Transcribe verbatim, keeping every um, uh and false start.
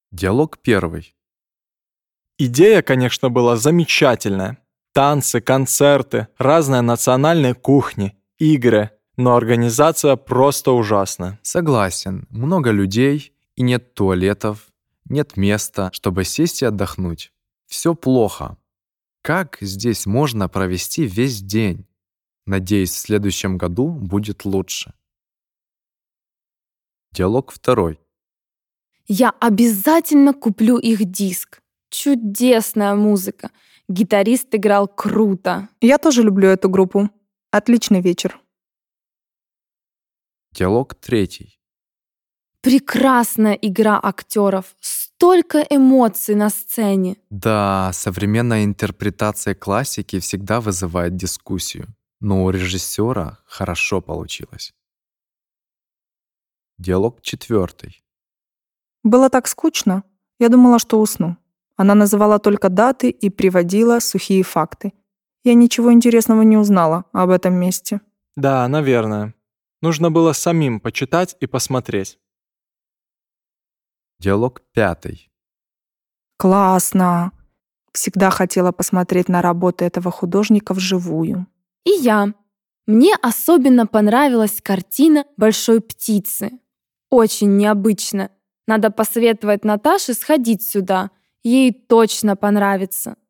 Диалог первый. Идея, конечно, была замечательная. Танцы, концерты, разные национальные кухни, игры. Но организация просто ужасная. Согласен, много людей и нет туалетов, нет места, чтобы сесть и отдохнуть. Все плохо. Как здесь можно провести весь день? Надеюсь, в следующем году будет лучше. Диалог второй. Я обязательно куплю их диск. Чудесная музыка. Гитарист играл круто. Я тоже люблю эту группу. Отличный вечер. Диалог третий. Прекрасная игра актеров. Столько эмоций на сцене. Да, современная интерпретация классики всегда вызывает дискуссию, но у режиссера хорошо получилось. Диалог четвертый. Было так скучно. Я думала, что усну. Она называла только даты и приводила сухие факты. Я ничего интересного не узнала об этом месте. Да, наверное. Нужно было самим почитать и посмотреть. Диалог пятый. Классно. Всегда хотела посмотреть на работы этого художника вживую. И я. Мне особенно понравилась картина «Большой птицы». Очень необычно. Надо посоветовать Наташе сходить сюда. Ей точно понравится.